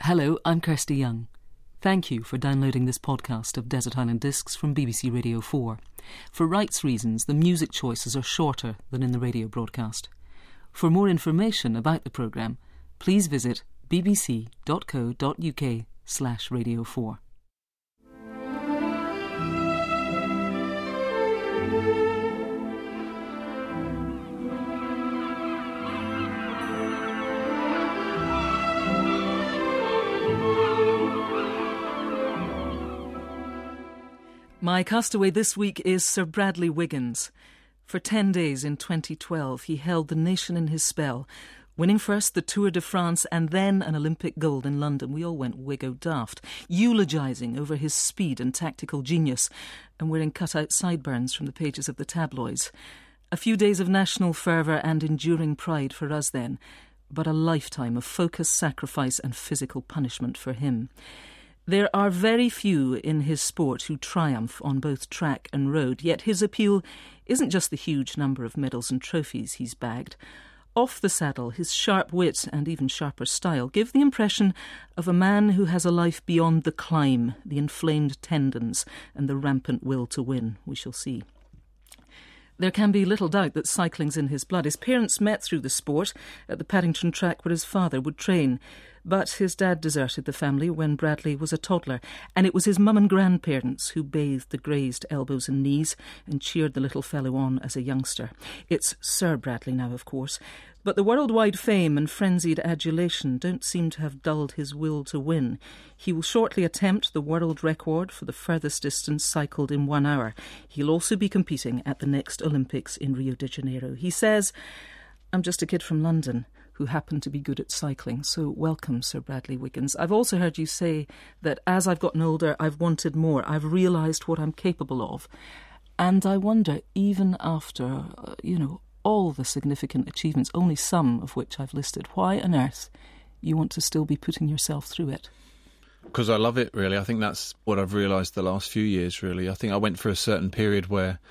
Hello, I'm Kirsty Young. Thank you for downloading this podcast of Desert Island Discs from BBC Radio 4. For rights reasons, the music choices are shorter than in the radio broadcast. For more information about the programme, please visit bbc.co.uk/radio4. My castaway this week is Sir Bradley Wiggins. For 10 days in 2012, he held the nation in his spell, winning first the Tour de France and then an Olympic gold in London. We all went Wiggo daft, eulogising over his speed and tactical genius and wearing cut-out sideburns from the pages of the tabloids. A few days of national fervour and enduring pride for us then, but a lifetime of focus, sacrifice and physical punishment for him. There are very few in his sport who triumph on both track and road, yet his appeal isn't just the huge number of medals and trophies he's bagged. Off the saddle, his sharp wit and even sharper style give the impression of a man who has a life beyond the climb, the inflamed tendons and the rampant will to win. We shall see. There can be little doubt that cycling's in his blood. His parents met through the sport at the Paddington track where his father would train. But his dad deserted the family when Bradley was a toddler, and it was his mum and grandparents who bathed the grazed elbows and knees and cheered the little fellow on as a youngster. It's Sir Bradley now, of course, but the worldwide fame and frenzied adulation don't seem to have dulled his will to win. He will shortly attempt the world record for the furthest distance cycled in 1 hour. He'll also be competing at the next Olympics in Rio de Janeiro. He says, "I'm just a kid from London who happened to be good at cycling." So welcome, Sir Bradley Wiggins. I've also heard you say that as I've gotten older, I've wanted more. I've realised what I'm capable of. And I wonder, even after, all the significant achievements, only some of which I've listed, why on earth you want to still be putting yourself through it? Because I love it, really. I think that's what I've realised the last few years, really. I think I went through a certain period where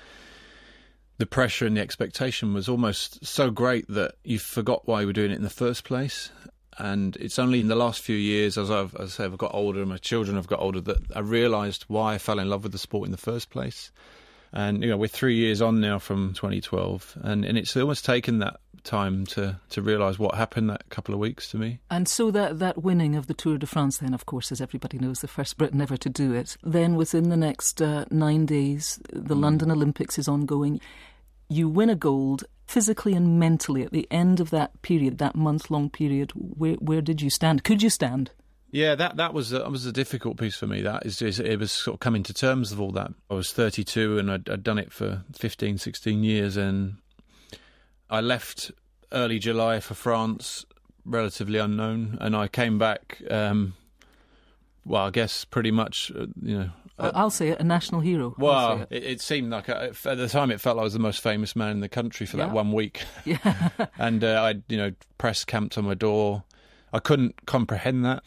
the pressure and the expectation was almost so great that you forgot why you were doing it in the first place. And it's only in the last few years, as I've got older and my children have got older, that I realised why I fell in love with the sport in the first place. And, we're 3 years on now from 2012, and it's almost taken that time to realise what happened that couple of weeks to me. And so that winning of the Tour de France then, of course, as everybody knows, the first Briton ever to do it, then within the next 9 days, the London Olympics is ongoing. You win a gold physically and mentally at the end of that period, that month-long period. Where did you stand? Could you stand? Yeah, that was a difficult piece for me. It was sort of coming to terms of all that. I was 32 and I'd done it for 15, 16 years, and I left early July for France, relatively unknown, and I came back, I guess pretty much, I'll say it, a national hero. Well, it seemed like, at the time, it felt like I was the most famous man in the country for that 1 week. Yeah. And press camped on my door. I couldn't comprehend that.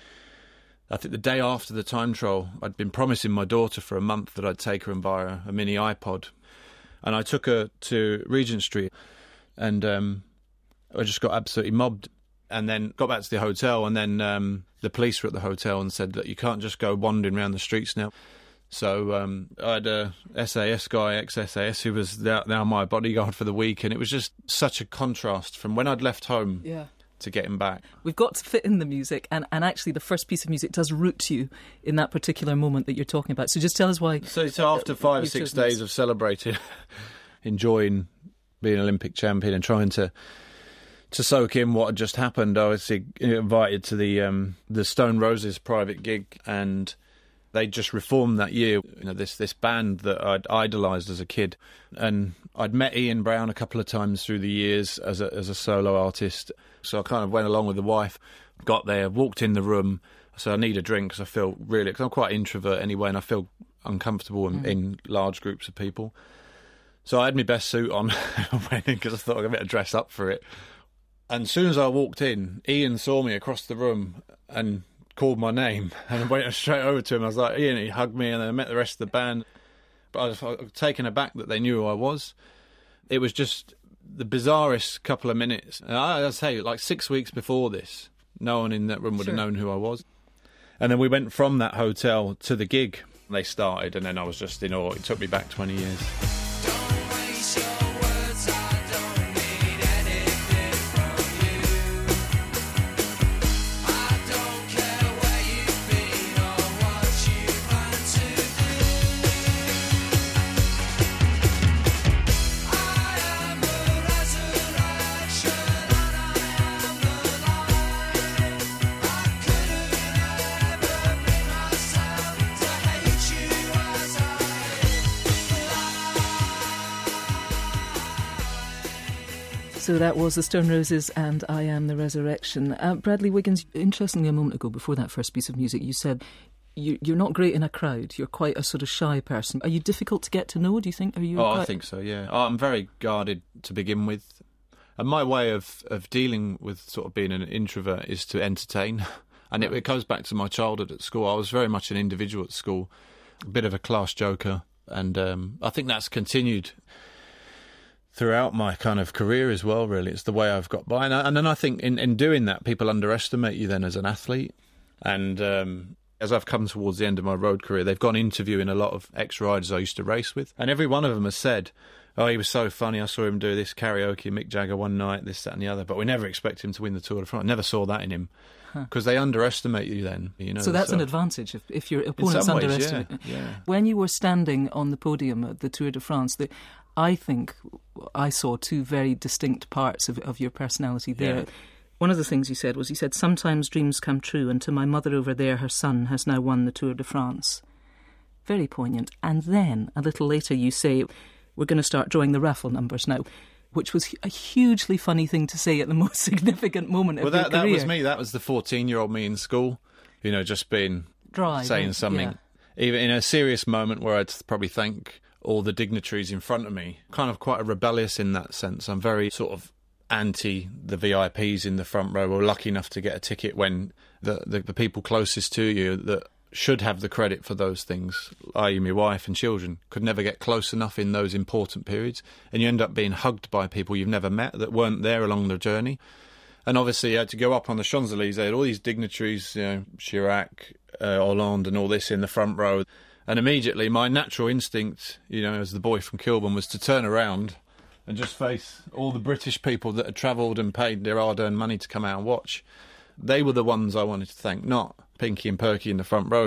I think the day after the time trial, I'd been promising my daughter for a month that I'd take her and buy her a mini iPod. And I took her to Regent Street, and I just got absolutely mobbed. And then got back to the hotel, and then the police were at the hotel and said that you can't just go wandering around the streets now. So I had a SAS guy, ex-SAS, who was now my bodyguard for the week, and it was just such a contrast from when I'd left home to getting back. We've got to fit in the music, and actually the first piece of music does root you in that particular moment that you're talking about. So just tell us why. So after 5 or 6 days of celebrating, enjoying being Olympic champion and trying to soak in what had just happened, I was invited to the Stone Roses private gig, and they just reformed that year. This band that I'd idolised as a kid, and I'd met Ian Brown a couple of times through the years as a solo artist. So I kind of went along with the wife, got there, walked in the room. So I need a drink because I feel because I'm quite introvert anyway, and I feel uncomfortable in large groups of people. So I had my best suit on because I thought I'd better dress up for it. And as soon as I walked in, Ian saw me across the room and called my name, and I went straight over to him. I was like, Ian, he hugged me, and then I met the rest of the band. But I was taken aback that they knew who I was. It was just the bizarrest couple of minutes. And I'd say, 6 weeks before this, No one in that room would have known who I was. And then we went from that hotel to the gig. They started, and then I was just in awe. It took me back 20 years. So that was the Stone Roses and I Am the Resurrection. Bradley Wiggins, interestingly, a moment ago, before that first piece of music, you said you're not great in a crowd. You're quite a sort of shy person. Are you difficult to get to know, do you think? I think so, yeah. I'm very guarded to begin with. And my way of dealing with sort of being an introvert is to entertain. And it goes back to my childhood at school. I was very much an individual at school, a bit of a class joker. And I think that's continued throughout my kind of career as well, really. It's the way I've got by. And then I think in doing that, people underestimate you then as an athlete. And as I've come towards the end of my road career, they've gone interviewing a lot of ex-riders I used to race with. And every one of them has said, oh, he was so funny, I saw him do this karaoke, Mick Jagger one night, this, that and the other. But we never expect him to win the Tour de France. I never saw that in him. Because they underestimate you then, you know. So that's an advantage if your opponents underestimate. Yeah. When you were standing on the podium at the Tour de France, I think I saw two very distinct parts of your personality there. Yeah. One of the things you said was, sometimes dreams come true, and to my mother over there, her son has now won the Tour de France. Very poignant. And then, a little later, you say, we're going to start drawing the raffle numbers now, which was a hugely funny thing to say at the most significant moment of your career. That was me. That was the 14-year-old me in school, you know, just being saying something. Yeah. Even in a serious moment where I'd probably thank all the dignitaries in front of me. Kind of quite rebellious in that sense. I'm very sort of anti the VIPs in the front row. We're lucky enough to get a ticket when the people closest to you that should have the credit for those things, i.e. my wife and children, could never get close enough in those important periods. And you end up being hugged by people you've never met that weren't there along the journey. And obviously you had to go up on the Champs-Élysées, they had all these dignitaries, you know, Chirac, Hollande and all this in the front row. And immediately my natural instinct, you know, as the boy from Kilburn, was to turn around and just face all the British people that had travelled and paid their hard-earned money to come out and watch. They were the ones I wanted to thank, not Pinky and Perky in the front row.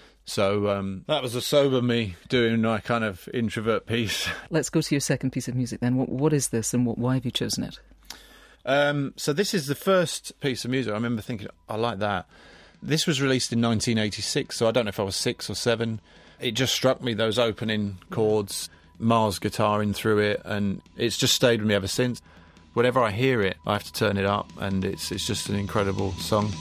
So that was a sober me doing my kind of introvert piece. Let's go to your second piece of music then. What is this and why have you chosen it? So this is the first piece of music. I remember thinking, I like that. This was released in 1986, so I don't know if I was 6 or 7. It just struck me, those opening chords, Mars guitaring through it, and it's just stayed with me ever since. Whenever I hear it, I have to turn it up, and it's just an incredible song.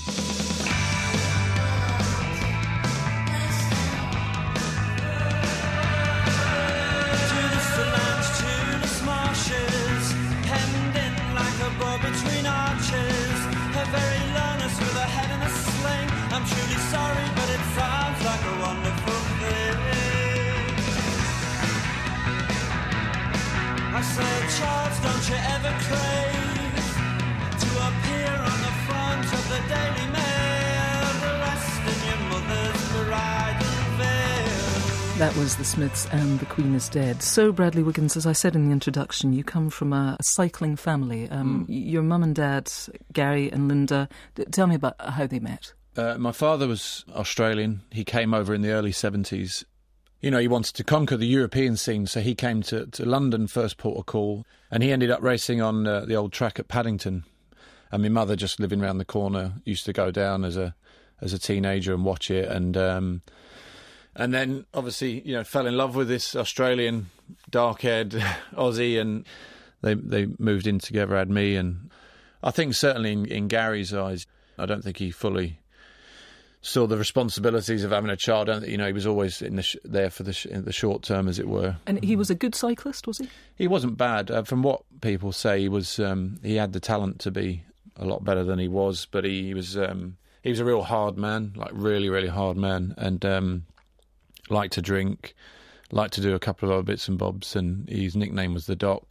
That was the Smiths and The Queen is Dead. So, Bradley Wiggins, as I said in the introduction, you come from a cycling family. Your mum and dad, Gary and Linda, tell me about how they met. My father was Australian. He came over in the early 70s. You know, he wanted to conquer the European scene, so he came to London, first port of call, and he ended up racing on the old track at Paddington. And my mother, just living round the corner, used to go down as a teenager and watch it, and then, obviously, you know, fell in love with this Australian dark-haired Aussie, and they moved in together, had me, and I think certainly in Gary's eyes, I don't think he fully saw the responsibilities of having a child. I don't think, you know, he was always there for the short term, as it were. And he was a good cyclist, was he? He wasn't bad. From what people say, he had the talent to be a lot better than he was, but he was a real hard man, like really, really hard man, and liked to drink, liked to do a couple of other bits and bobs, and his nickname was the Doc.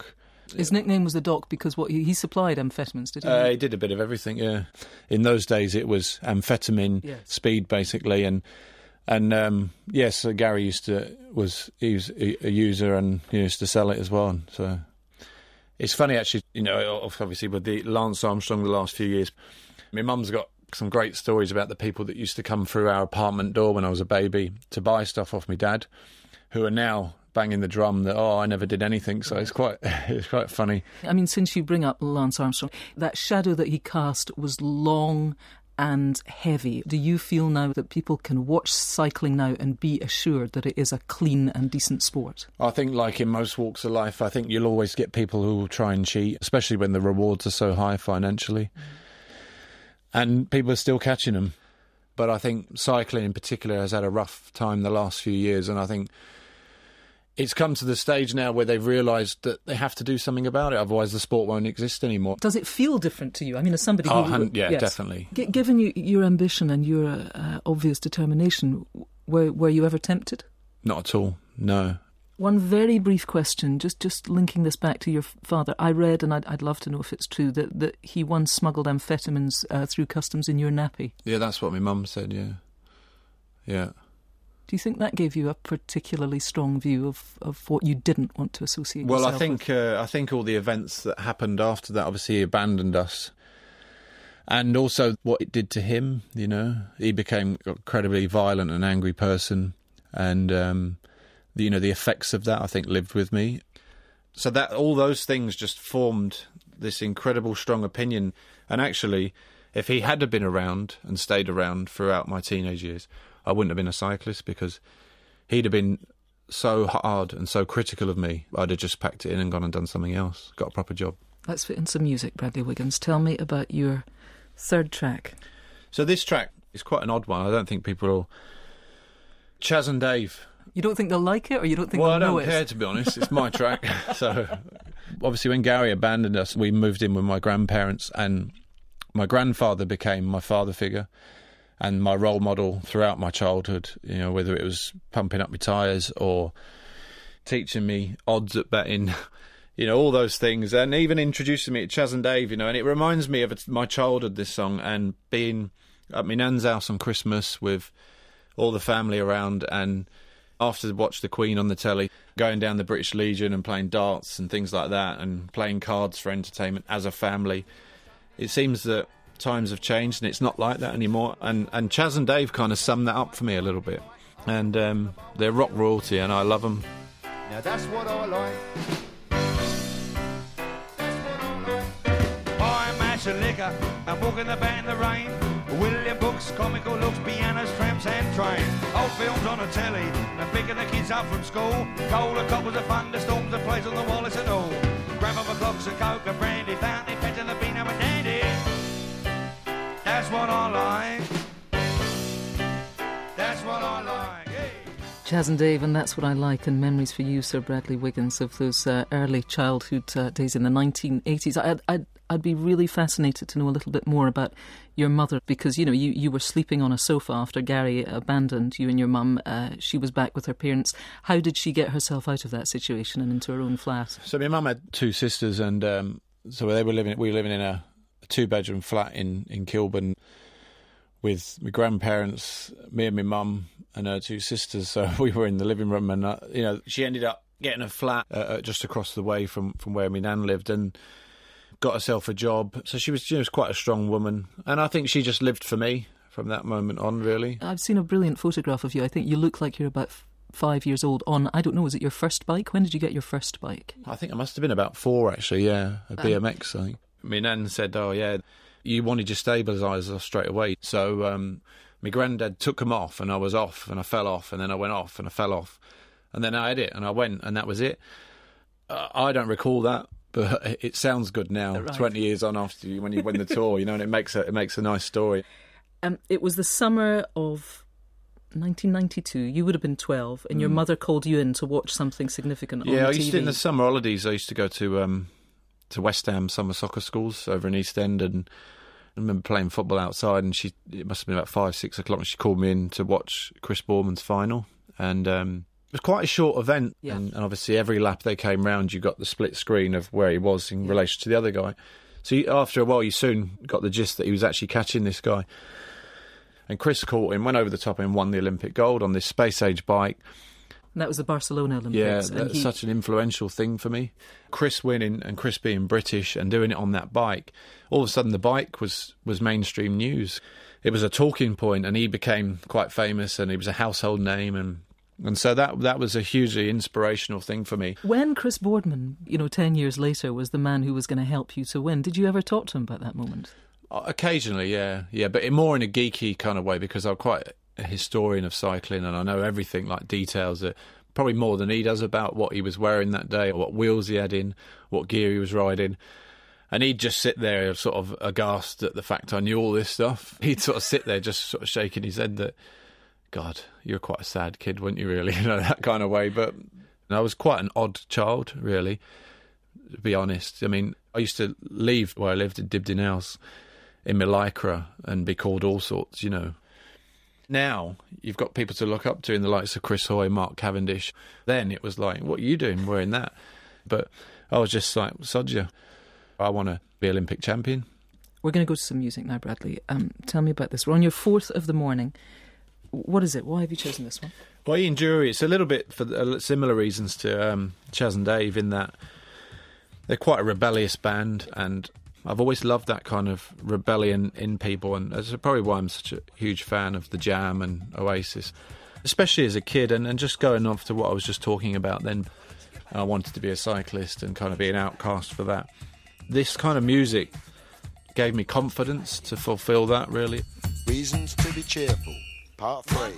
His nickname was the Doc because he supplied amphetamines, did he? He did a bit of everything, yeah. In those days it was amphetamine, speed basically, and yes, Gary was a user and he used to sell it as well. And so it's funny actually, obviously with the Lance Armstrong the last few years, my mum's got some great stories about the people that used to come through our apartment door when I was a baby to buy stuff off my dad, who are now banging the drum that, I never did anything. So it's quite funny. I mean, since you bring up Lance Armstrong, that shadow that he cast was long and heavy. Do you feel now that people can watch cycling now and be assured that it is a clean and decent sport? I think, like in most walks of life, I think you'll always get people who will try and cheat, especially when the rewards are so high financially. And people are still catching them. But I think cycling in particular has had a rough time the last few years, and I think it's come to the stage now where they've realised that they have to do something about it, otherwise the sport won't exist anymore. Does it feel different to you? I mean, as somebody who... yes, definitely. Given your ambition and your obvious determination, were you ever tempted? Not at all, no. One very brief question, just linking this back to your father. I read, and I'd love to know if it's true, that he once smuggled amphetamines through customs in your nappy. Yeah, that's what my mum said, yeah. Yeah. Do you think that gave you a particularly strong view of what you didn't want to associate yourself with? I think all the events that happened after that, obviously he abandoned us. And also what it did to him, He became an incredibly violent and angry person. And... the effects of that, I think, lived with me. So that all those things just formed this incredible strong opinion. And actually, if he had been around and stayed around throughout my teenage years, I wouldn't have been a cyclist, because he'd have been so hard and so critical of me. I'd have just packed it in and gone and done something else, got a proper job. Let's fit in some music, Bradley Wiggins. Tell me about your third track. So this track is quite an odd one. I don't think people will... Chas and Dave... You don't think they'll like it, or you don't think they'll know it? Well, I don't care, to be honest. It's my track. So, obviously, when Gary abandoned us, we moved in with my grandparents, and my grandfather became my father figure and my role model throughout my childhood, whether it was pumping up my tyres or teaching me odds at betting, all those things, and even introducing me to Chas and Dave, and it reminds me of my childhood, this song, and being at my nan's house on Christmas with all the family around, and... after I watched the Queen on the telly, going down the British Legion and playing darts and things like that, and playing cards for entertainment as a family. It seems that times have changed and it's not like that anymore. And Chas and Dave kind of sum that up for me a little bit. And they're rock royalty and I love them. Now that's what I like. That's what I like. Buy a mash of liquor and walk in the band in the rain. William books, comical looks, pianos, tramps and trains. Old films on the telly, and picking the kids up from school. Cola coppers of thunderstorms, the plays on the Wallace and all. Grandpa clocks and coke and brandy, fountain, petting the bean and dandy. That's what I like. That's what I like. Hey. Chas and Dave, and That's What I Like, and memories for you, Sir Bradley Wiggins, of those early childhood days in the 1980s. I'd be really fascinated to know a little bit more about your mother, because, you were sleeping on a sofa after Gary abandoned you and your mum. She was back with her parents. How did she get herself out of that situation and into her own flat? So my mum had two sisters, and so we were living in a two-bedroom flat in Kilburn with my grandparents, me and my mum and her two sisters. So we were in the living room, and, she ended up getting a flat just across the way from where my nan lived, and got herself a job. So she was quite a strong woman. And I think she just lived for me from that moment on, really. I've seen a brilliant photograph of you. I think you look like you're about 5 years old on, I don't know, was it your first bike? When did you get your first bike? I think I must have been about 4, actually, yeah. A BMX, I think. My nan said, you wanted your stabilisers off straight away. So my granddad took them off, and I was off, and I fell off, and then I went off, and I fell off. And then I had it, and I went, and that was it. I don't recall that. But it sounds good now, right. 20 years on after when you win the tour, and it makes a nice story. It was the summer of 1992. You would have been 12, and your mother called you in to watch something significant on the TV. Yeah, I used to, in the summer holidays, I used to go to West Ham summer soccer schools over in East End, and I remember playing football outside, and it must have been about 5, 6 o'clock, and she called me in to watch Chris Boreman's final, and It was quite a short event, Yeah. and obviously every lap they came round, you got the split screen of where he was in relation to the other guy. So after a while, you soon got the gist that he was actually catching this guy. And Chris caught him, went over the top and won the Olympic gold on this space-age bike. And that was the Barcelona Olympics. Yeah, that's such an influential thing for me. Chris winning and Chris being British and doing it on that bike, all of a sudden the bike was mainstream news. It was a talking point, and he became quite famous, and he was a household name, and so that was a hugely inspirational thing for me. When Chris Boardman, 10 years later, was the man who was going to help you to win, did you ever talk to him about that moment? Occasionally, yeah, but more in a geeky kind of way, because I'm quite a historian of cycling and I know everything, like details that probably more than he does, about what he was wearing that day, or what wheels he had in, what gear he was riding. And he'd just sit there sort of aghast at the fact I knew all this stuff. He'd sort of sit there just sort of shaking his head that, God, you're quite a sad kid, weren't you, really? That kind of way. But I was quite an odd child, really, to be honest. I mean, I used to leave where I lived in Dibdin House in my Lycra and be called all sorts, Now, you've got people to look up to in the likes of Chris Hoy, Mark Cavendish. Then it was like, what are you doing wearing that? But I was just like, sod you. I want to be Olympic champion. We're going to go to some music now, Bradley. Tell me about this. We're on your 4th of the morning. What is it? Why have you chosen this one? Well, Ian Dury, it's a little bit for similar reasons to Chaz and Dave, in that they're quite a rebellious band, and I've always loved that kind of rebellion in people, and that's probably why I'm such a huge fan of The Jam and Oasis, especially as a kid, and just going off to what I was just talking about then. I wanted to be a cyclist and kind of be an outcast for that. This kind of music gave me confidence to fulfil that, really. Reasons to be cheerful, part 3.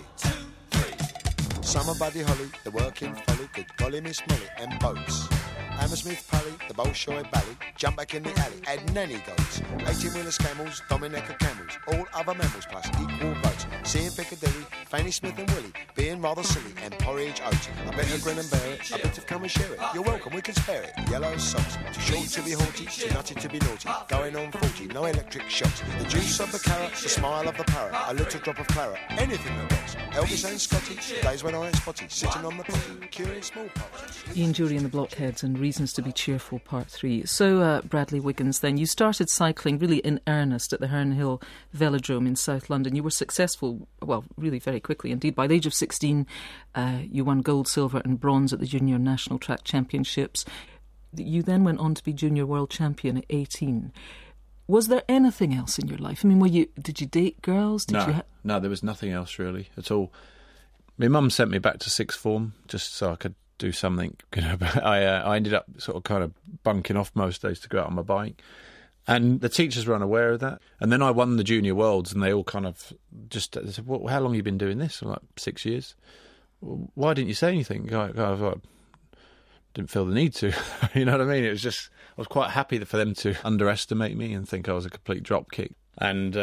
Summer Buddy Holly, the working folly, good golly Miss Molly, and boats. Hammersmith Pally, the Bolshoi Bally, jump back in the alley, add nanny goats, 18-wheeler camels, Dominica camels, all other mammals plus equal votes. Seeing Piccadilly, Fanny Smith and Willie, being rather silly, and porridge oats. I better grin and bear it, I better come and share it. You're welcome, we can spare it. Yellow socks, too short to be haughty, too nutty to be naughty. Going on 40, no electric shocks. The juice of the carrot, the smile of the parrot, a little drop of claret, anything that rocks. Elvis and Scotty, days when I ain't spotty, sitting on the potty, curing smallpox. Ian Dury and the Blockheads and Reasons to be Cheerful, Part 3. So, Bradley Wiggins, then, you started cycling really in earnest at the Herne Hill Velodrome in South London. You were successful, well, really very quickly indeed. By the age of 16, you won gold, silver and bronze at the Junior National Track Championships. You then went on to be Junior World Champion at 18. Was there anything else in your life? I mean, did you date girls? No, there was nothing else really at all. My mum sent me back to sixth form just so I could do something, but I ended up sort of kind of bunking off most days to go out on my bike. And the teachers were unaware of that. And then I won the Junior Worlds, and they all kind of just said, well, how long have you been doing this? I'm like, 6 years. Why didn't you say anything? I was like, didn't feel the need to. You know what I mean? It was just, I was quite happy for them to underestimate me and think I was a complete dropkick. And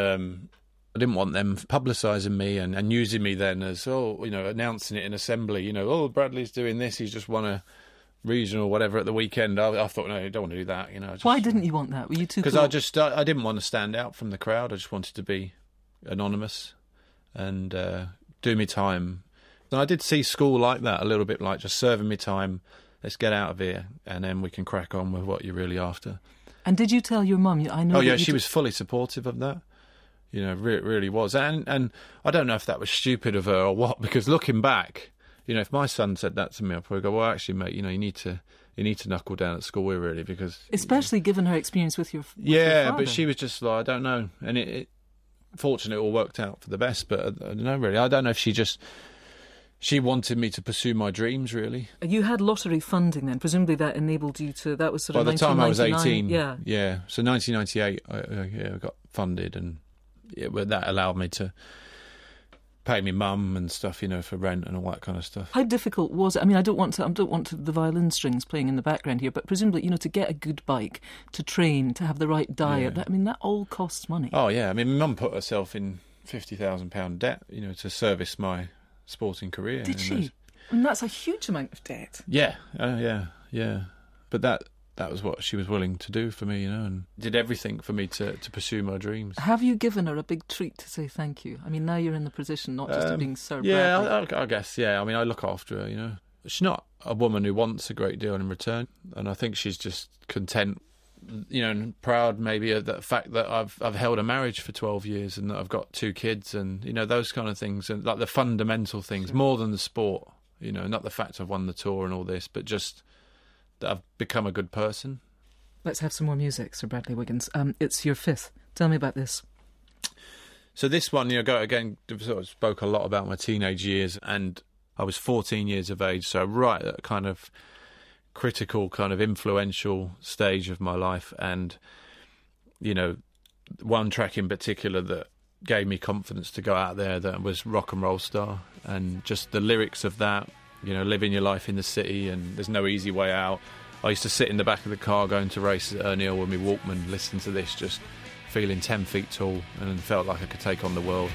I didn't want them publicising me and using me then as, announcing it in assembly, Bradley's doing this, he's just won a regional whatever at the weekend. I thought, no, I don't want to do that. Why didn't you want that? Were you too cool? Because I didn't want to stand out from the crowd. I just wanted to be anonymous and do me time. And I did see school like that, a little bit like just serving me time. Let's get out of here, and then we can crack on with what you're really after. And did you tell your mum? I know. Oh yeah, she was fully supportive of that. Really was. And I don't know if that was stupid of her or what, because looking back, if my son said that to me, I'd probably go, well, actually, mate, you need to knuckle down at school, really, because... Especially given her experience with your your father. But she was just like, I don't know. And fortunately, it all worked out for the best, but I don't know, really. I don't know if she wanted me to pursue my dreams, really. You had lottery funding then. Presumably that enabled you to... That was sort of by the time I was 18. Yeah. Yeah. So 1998, I got funded, and that allowed me to pay me mum and stuff, for rent and all that kind of stuff. How difficult was it? I mean, I don't want the violin strings playing in the background here, but presumably, to get a good bike, to train, to have the right diet, that all costs money. Oh, yeah. I mean, my mum put herself in £50,000 debt, to service my sporting career. Did she? And that's a huge amount of debt. Yeah. Yeah. But that was what she was willing to do for me, and did everything for me to pursue my dreams. Have you given her a big treat to say thank you? I mean, now you're in the position not just of being Sir Bradley. Yeah, I guess, yeah. I mean, I look after her, She's not a woman who wants a great deal in return, and I think she's just content, and proud maybe of the fact that I've held a marriage for 12 years and that I've got 2 kids, and those kind of things, and like the fundamental things, more than the sport. Not the fact I've won the tour and all this, but just that I've become a good person. Let's have some more music, Sir Bradley Wiggins. It's your 5th. Tell me about this. So this one, sort of spoke a lot about my teenage years, and I was 14 years of age, so right at a kind of critical, kind of influential stage of my life. And, one track in particular that gave me confidence to go out there, that was Rock and Roll Star. And just the lyrics of that, living your life in the city and there's no easy way out. I used to sit in the back of the car going to races at Ernhill with my Walkman, listening to this, just feeling 10 feet tall, and felt like I could take on the world.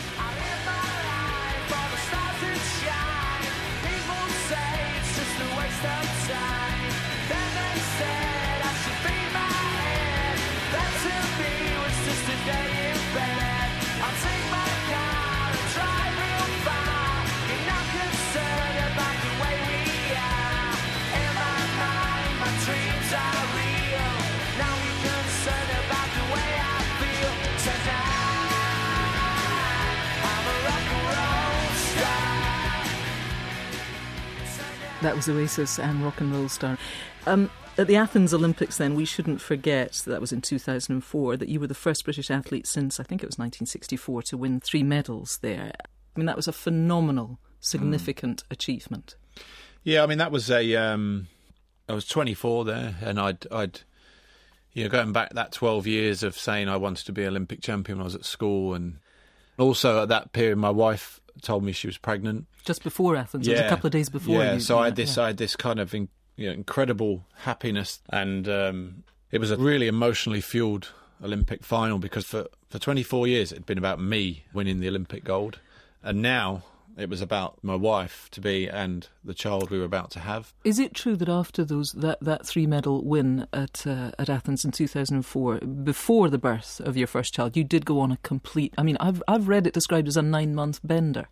That was Oasis and Rock and Roll Star. At the Athens Olympics then, we shouldn't forget, that was in 2004, that you were the first British athlete since, I think it was 1964, to win 3 medals there. I mean, that was a phenomenal, significant achievement. Yeah, I mean, that was I was 24 there, and I'd going back that 12 years of saying I wanted to be Olympic champion when I was at school, and also at that period my wife told me she was pregnant. Just before Athens, it was a couple of days before. Yeah, so I had this kind of incredible happiness, and it was a really emotionally fueled Olympic final, because for 24 years it had been about me winning the Olympic gold, and now it was about my wife to be and the child we were about to have. Is it true that after that 3-medal win at Athens in 2004, before the birth of your first child, you did go on a complete... I mean, I've read it described as a 9-month bender.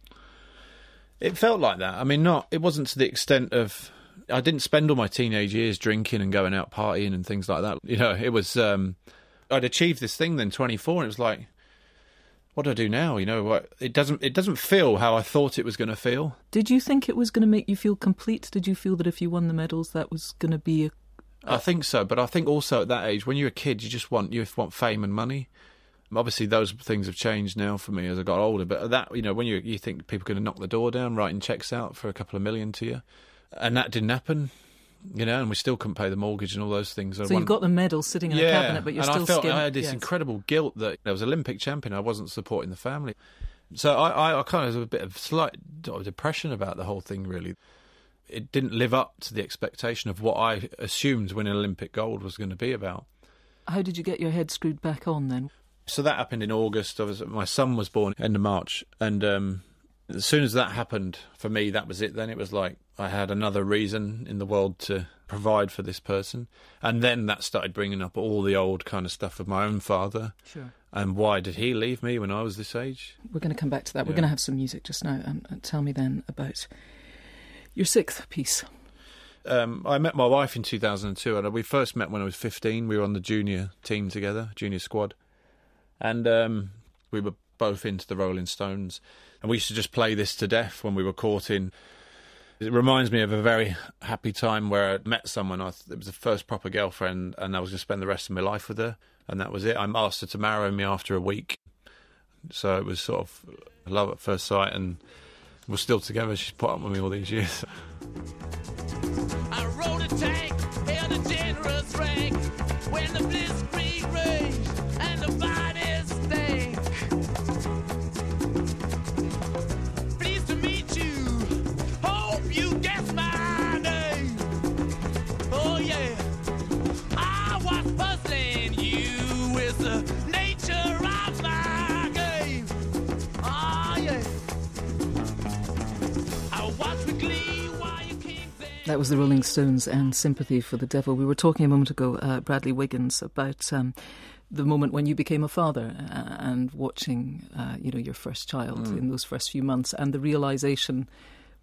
It felt like that. I mean, it wasn't to the extent of... I didn't spend all my teenage years drinking and going out partying and things like that. It was... I'd achieved this thing then, 24, and it was like, what do I do now? It doesn't feel how I thought it was going to feel. Did you think it was going to make you feel complete? Did you feel that if you won the medals, that was going to be I think so, but I think also at that age, when you're a kid, you want fame and money. Obviously, those things have changed now for me as I got older. But that, when you think people are going to knock the door down, writing checks out for a couple of million to you, and that didn't happen. And we still couldn't pay the mortgage and all those things. So you've got the medal sitting in a cabinet, but you're still scared. I had this incredible guilt that I was Olympic champion. I wasn't supporting the family. So I kind of had a bit of slight depression about the whole thing, really. It didn't live up to the expectation of what I assumed winning Olympic gold was going to be about. How did you get your head screwed back on then? So that happened in August. My son was born end of March, and as soon as that happened, for me, that was it. Then it was like I had another reason in the world to provide for this person. And then that started bringing up all the old kind of stuff of my own father. Sure. And why did he leave me when I was this age? We're going to come back to that. We're going to have some music just now. And tell me then about your 6th piece. I met my wife in 2002, and we first met when I was 15. We were on the junior team together, junior squad. And we were both into the Rolling Stones. And we used to just play this to death when we were courting. It reminds me of a very happy time where I met someone. It was the first proper girlfriend, and I was going to spend the rest of my life with her. And that was it. I asked her to marry me after a week. So it was sort of love at first sight, and we're still together. She's put up with me all these years. I rode a tank, held a generous rank, when the blitzkrieg raged and the bodies stank. Pleased to meet you, hope you guess my name. Oh yeah, I was puzzling you with the nature of my game. Oh yeah, I watched with glee while you kings. That was the Rolling Stones and Sympathy for the Devil. We were talking a moment ago, Bradley Wiggins, about the moment when you became a father and watching, your first child in those first few months, and the realisation,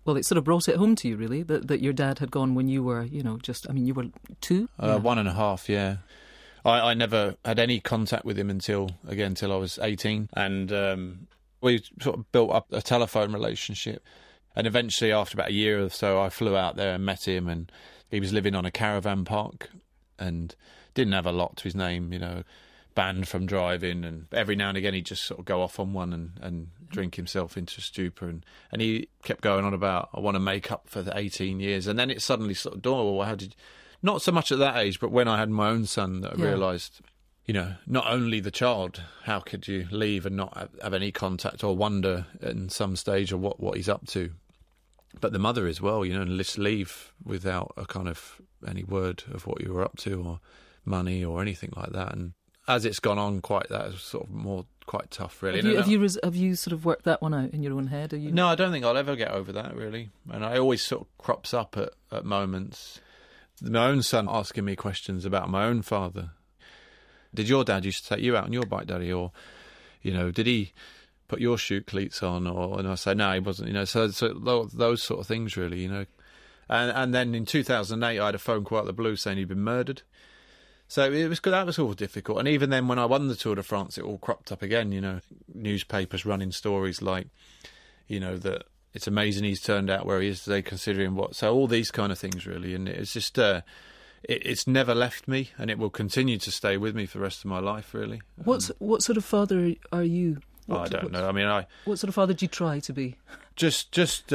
Well, it sort of brought it home to you, really, that your dad had gone when you were, you were 2? 1.5, yeah. I never had any contact with him until I was 18. And we sort of built up a telephone relationship. And eventually, after about a year or so, I flew out there and met him. And he was living on a caravan park and didn't have a lot to his name, banned from driving, and every now and again he'd just sort of go off on one and drink himself into stupor, and he kept going on about, I want to make up for the 18 years, and then it suddenly sort of dawned, well, how did, not so much at that age, but when I had my own son, that I realised, not only the child, how could you leave and not have any contact or wonder in some stage of what he's up to, but the mother as well, and just leave without a kind of any word of what you were up to or money or anything like that. And as it's gone on, that was sort of quite tough, really. Have you sort of worked that one out in your own head? No, I don't think I'll ever get over that, really. And I always sort of crops up at moments. My own son asking me questions about my own father. Did your dad used to take you out on your bike, Daddy? Or, did he put your shoe cleats on? And I say, no, he wasn't. So those sort of things, really. And then in 2008, I had a phone call out of the blue saying he'd been murdered. So that was all difficult. And even then, when I won the Tour de France, it all cropped up again, newspapers running stories like, that it's amazing he's turned out where he is today, considering what... So all these kind of things, really. And it's just... it's never left me, and it will continue to stay with me for the rest of my life, really. What sort of father are you? I don't know. I mean, what sort of father do you try to be? Just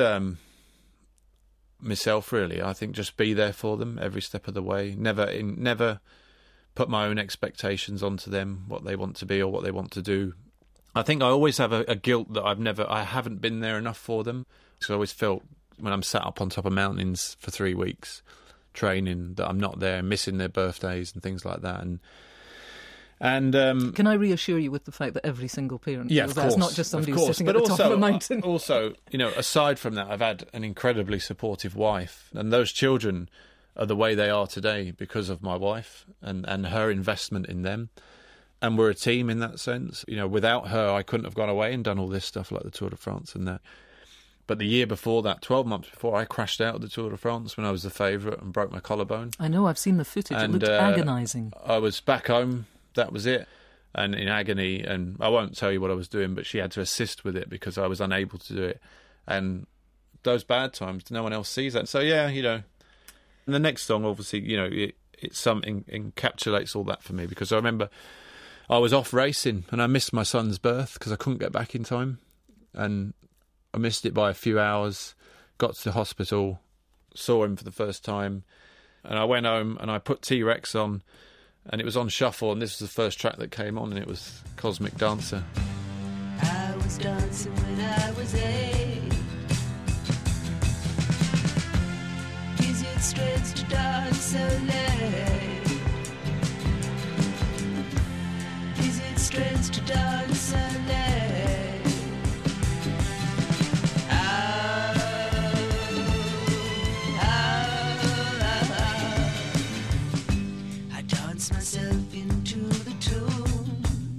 myself, really. I think just be there for them every step of the way. Never put my own expectations onto them, what they want to be or what they want to do. I think I always have a guilt that I haven't been there enough for them. So I always felt when I'm sat up on top of mountains for 3 weeks training that I'm not there, missing their birthdays and things like that. And can I reassure you with the fact that every single parent feels that? It's not just somebody who's sitting but at the top of a mountain. Also, aside from that, I've had an incredibly supportive wife, and those children are the way they are today because of my wife and her investment in them. And we're a team in that sense. Without her, I couldn't have gone away and done all this stuff like the Tour de France and that. But the year before that, 12 months before, I crashed out of the Tour de France when I was the favourite and broke my collarbone. I know, I've seen the footage. It looked agonising. I was back home, that was it, and in agony. And I won't tell you what I was doing, but she had to assist with it because I was unable to do it. And those bad times, no one else sees that. So, yeah, And the next song, obviously, it's something encapsulates all that for me, because I remember I was off racing and I missed my son's birth because I couldn't get back in time, and I missed it by a few hours. Got to the hospital, saw him for the first time, and I went home and I put T-Rex on, and it was on shuffle, and this was the first track that came on, and it was Cosmic Dancer. I was dancing when I was 8. Is it strange to dance so late? Is it strange to dance so late? I dance myself into the tune.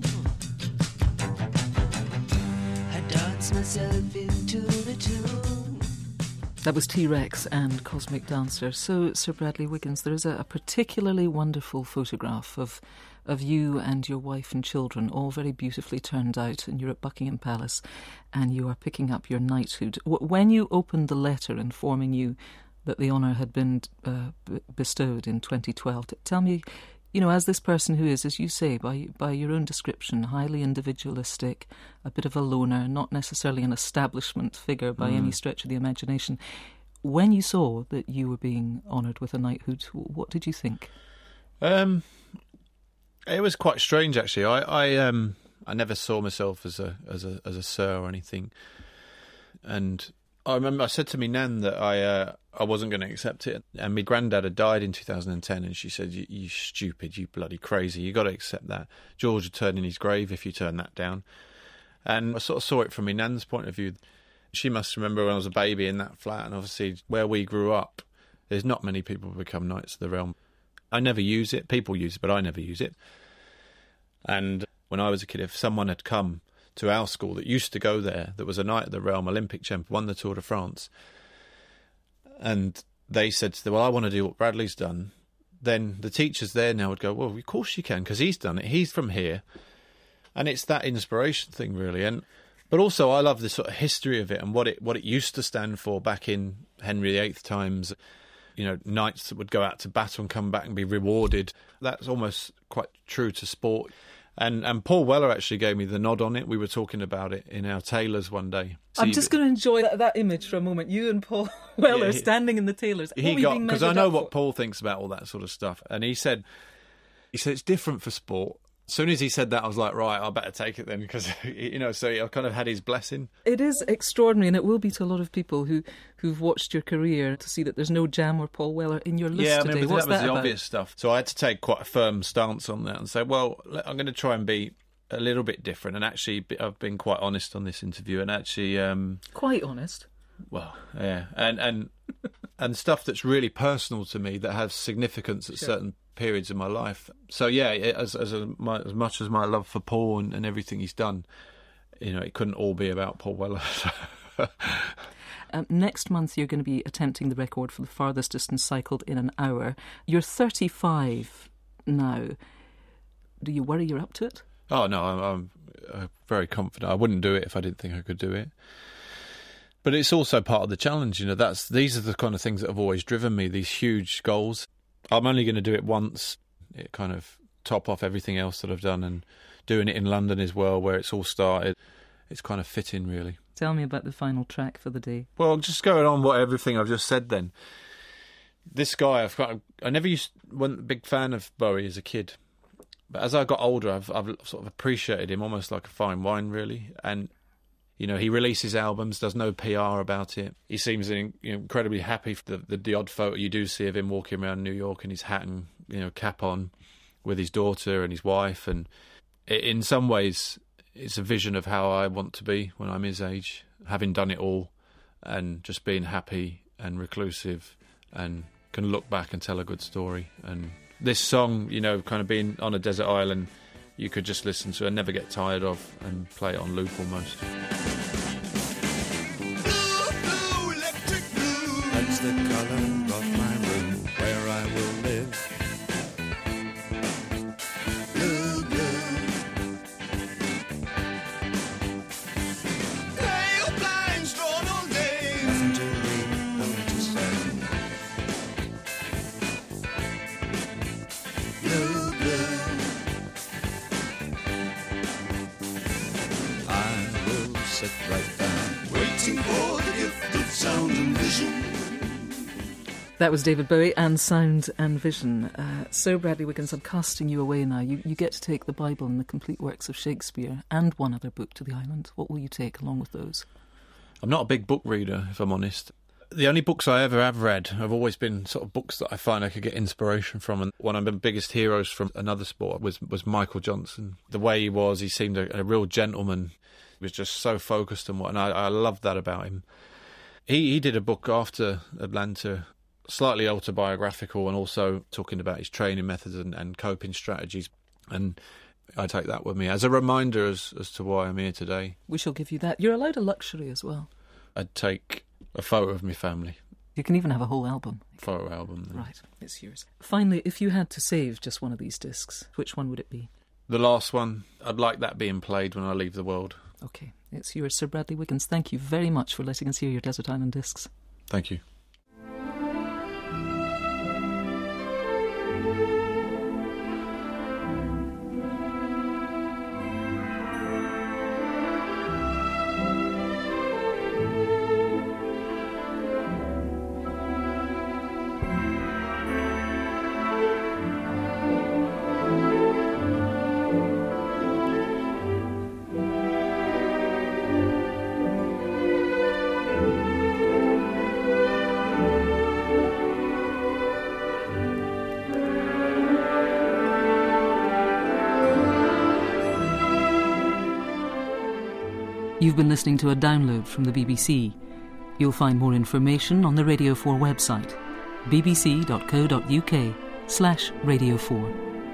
I dance myself into the tune. That was T-Rex and Cosmic Dancer. So, Sir Bradley Wiggins, there is a particularly wonderful photograph of you and your wife and children, all very beautifully turned out, and you're at Buckingham Palace and you are picking up your knighthood. When you opened the letter informing you that the honour had been bestowed in 2012, tell me, as this person who is, as you say, by your own description, highly individualistic, a bit of a loner, not necessarily an establishment figure by any stretch of the imagination, when you saw that you were being honoured with a knighthood, what did you think? It was quite strange, actually. I never saw myself as a sir or anything, and I remember I said to me nan that I wasn't going to accept it, and my granddad had died in 2010, and she said, "You stupid, you bloody crazy, you got to accept that. George would turn in his grave if you turn that down." And I sort of saw it from my nan's point of view. She must remember when I was a baby in that flat, and obviously where we grew up, there's not many people who become Knights of the Realm. I never use it. People use it, but I never use it. And when I was a kid, if someone had come to our school that used to go there, that was a Knight of the Realm, Olympic champion, won the Tour de France, and they said to them, well, I want to do what Bradley's done, then the teachers there now would go, well, of course you can, because he's done it. He's from here. And it's that inspiration thing, really. But also I love the sort of history of it and what it used to stand for back in Henry VIII times. You know, knights that would go out to battle and come back and be rewarded. That's almost quite true to sport. And Paul Weller actually gave me the nod on it. We were talking about it in our tailors one day. I'm just going to enjoy that image for a moment. You and Paul Weller standing in the tailors. Because I know what Paul thinks about all that sort of stuff. And he said it's different for sport. As soon as he said that, I was like, right, I better take it then, because, you know, so I kind of had his blessing. It is extraordinary, and it will be to a lot of people who've watched your career to see that there's no Jam or Paul Weller in your list today. Yeah, What's that was the about? obvious stuff. So I had to take quite a firm stance on that and say, well, I'm going to try and be a little bit different. And actually, I've been quite honest on this interview, and actually... quite honest? Well, yeah. And stuff that's really personal to me that has significance at certain periods in my life. So yeah, as much as my love for Paul and everything he's done, you know, it couldn't all be about Paul Weller. Next month you're going to be attempting the record for the farthest distance cycled in an hour. You're 35 now. Do you worry you're up to it? Oh no, I'm very confident. I wouldn't do it if I didn't think I could do it. But it's also part of the challenge, you know. These are the kind of things that have always driven me, these huge goals. I'm only going to do it once, it kind of top off everything else that I've done, and doing it in London as well, where it's all started. It's kind of fitting, really. Tell me about the final track for the day. Well, just going on everything I've just said then. This guy, I never wasn't a big fan of Bowie as a kid. But as I got older, I've sort of appreciated him almost like a fine wine, really. And, you know, he releases albums, does no PR about it. He seems incredibly happy for the odd photo you do see of him walking around New York in his hat and, you know, cap on with his daughter and his wife. And in some ways, it's a vision of how I want to be when I'm his age, having done it all and just being happy and reclusive and can look back and tell a good story. And this song, you know, kind of being on a desert island, you could just listen to and never get tired of and play it on loop almost. Blue, blue, electric blue. That's the colour of my room where I will live. Blue, blue. Pale blinds drawn all day. Nothing to read, nothing to say. Blue, blue. Sit right down, waiting for the gift of sound and vision. That was David Bowie and Sound and Vision. So, Bradley Wiggins, I'm casting you away now. You get to take the Bible and the complete works of Shakespeare and one other book to the island. What will you take along with those? I'm not a big book reader, if I'm honest. The only books I ever have read have always been sort of books that I find I could get inspiration from. And one of my biggest heroes from another sport was Michael Johnson. The way he seemed a real gentleman. He was just so focused on and I loved that about him. He did a book after Atlanta, slightly autobiographical and also talking about his training methods and coping strategies. And I take that with me as a reminder as to why I'm here today. We shall give you that. You're allowed a luxury as well. I'd take a photo of my family. You can even have a whole album. Photo album. Then. Right, it's yours. Finally, if you had to save just one of these discs, which one would it be? The last one. I'd like that being played when I leave the world. OK, it's yours, Sir Bradley Wiggins. Thank you very much for letting us hear your Desert Island Discs. Thank you. You've been listening to a download from the BBC. You'll find more information on the Radio 4 website, bbc.co.uk/Radio 4.